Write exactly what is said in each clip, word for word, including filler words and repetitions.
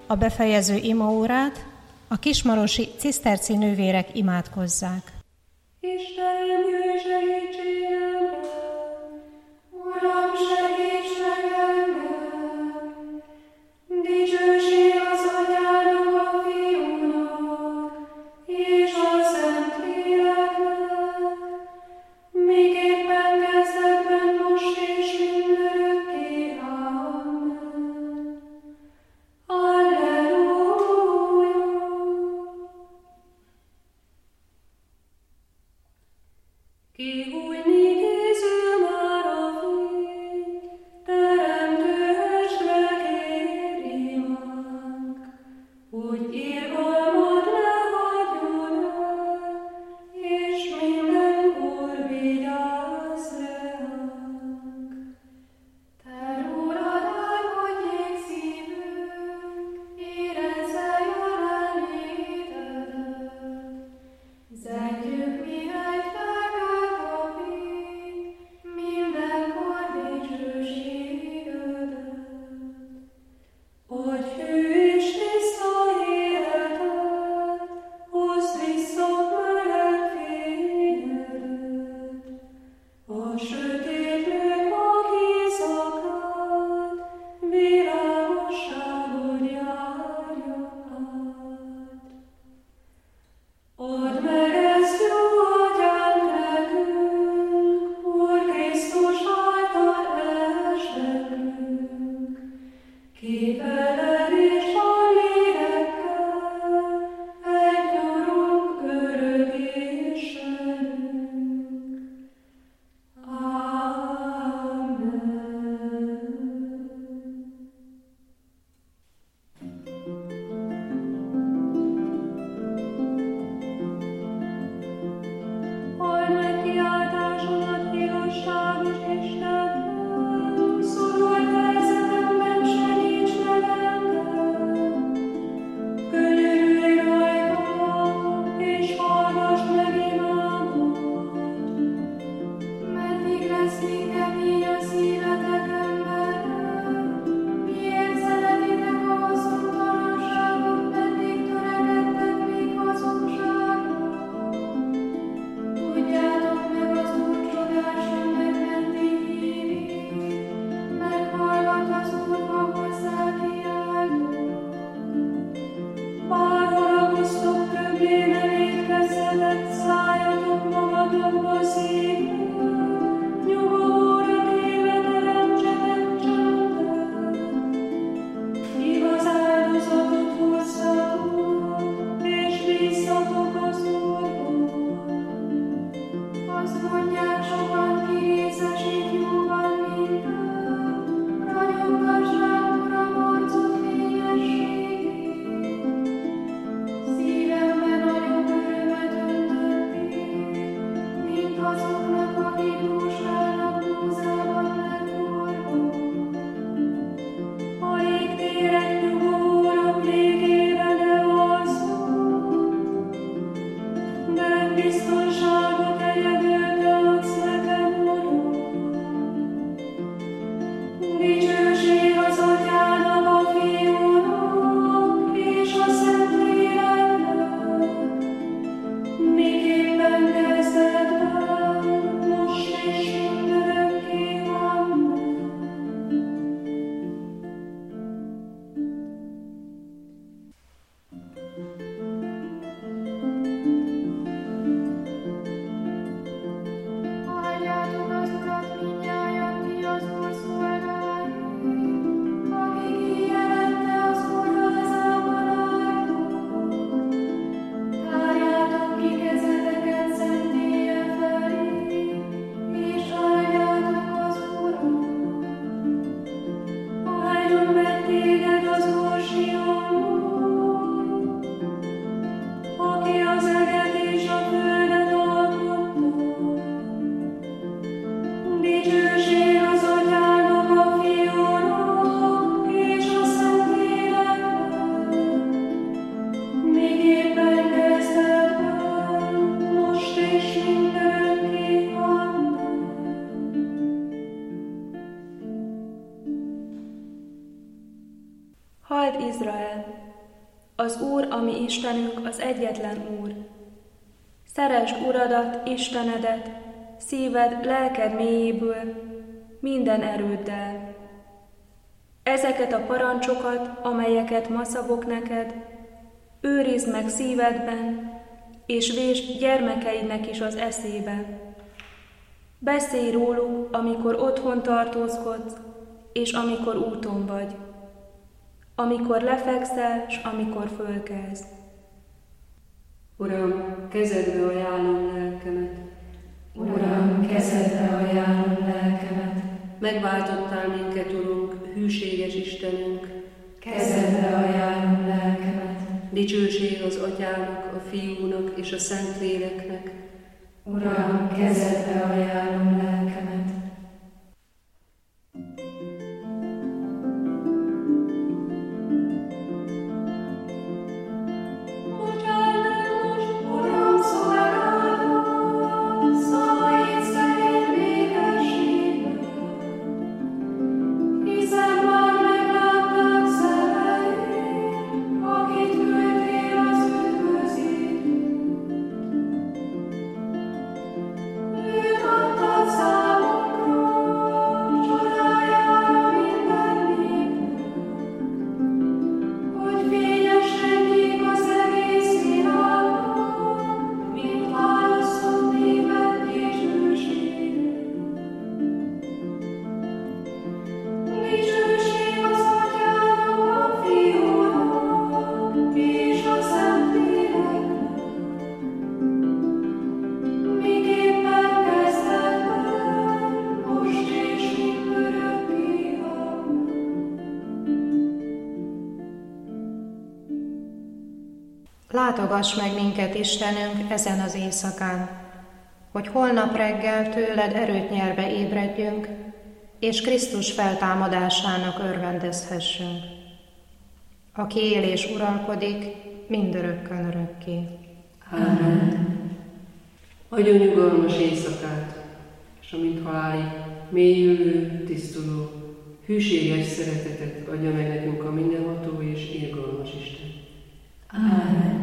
a befejező imaórát a kismarosi ciszterci nővérek imádkozzák. Istenem, jöjj segítségemre! Uram, segíts meg engem! Dicsőség az Atyának, a Fiúnak, és a Szentléleknek, miképpen kezdetben, most és mindörökké. Amen. Alleluja! Ki újni készül már a fény, teremtő estre kér imánk, hogy irgalmad ne hagyjon el, és mindenkor vigyázz ránk. Te rólad álmodjék szívünk, érezze jelenlétedet. Zengjük, mihelyt felkelt a fény, mindenkor dicsőségedet. Adj hű és tiszta életet, hozd vissza meleg fényedet. A sötétlők mag éjszakát, világosságot járja át. Add meg ezt, jó Atyánk, nekünk, Úr Krisztus által lehess nekünk, ki veled Halld Izrael! Az Úr, a mi Istenünk, az egyetlen Úr. Szeresd Uradat, Istenedet, szíved, lelked mélyéből, minden erőddel. Ezeket a parancsokat, amelyeket ma szabok neked, őrizd meg szívedben, és vésd gyermekeidnek is az eszébe. Beszélj róluk, amikor otthon tartózkodsz, és amikor úton vagy, amikor lefekszel, s amikor fölkelsz. Uram, kezedbe ajánlom lelkemet. Uram, kezedbe ajánlom lelkemet. Megváltottál minket, Urunk, hűséges Istenünk. Kezedbe ajánlom lelkemet. Dicsőség az Atyának, a Fiúnak és a Szentléleknek. Uram, kezedbe ajánlom lelkemet. Látogass meg minket, Istenünk, ezen az éjszakán, hogy holnap reggel tőled erőt nyerve ébredjünk, és Krisztus feltámadásának örvendezhessünk, aki él és uralkodik mindörökkön örökké. Ámen. Adjon nyugalmas éjszakát, és amint halálig mélyülő, tisztuló, hűséges szeretetet adja meg nekünk a mindenható és irgalmas Isten. Ámen.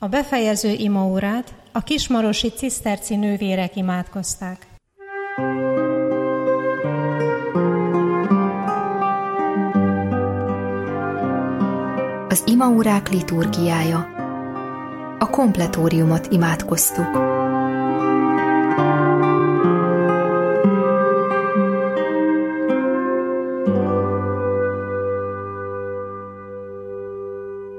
A befejező imaórát a kismarosi ciszterci nővérek imádkozták. Az imaórák liturgiája. A kompletóriumot imádkoztuk.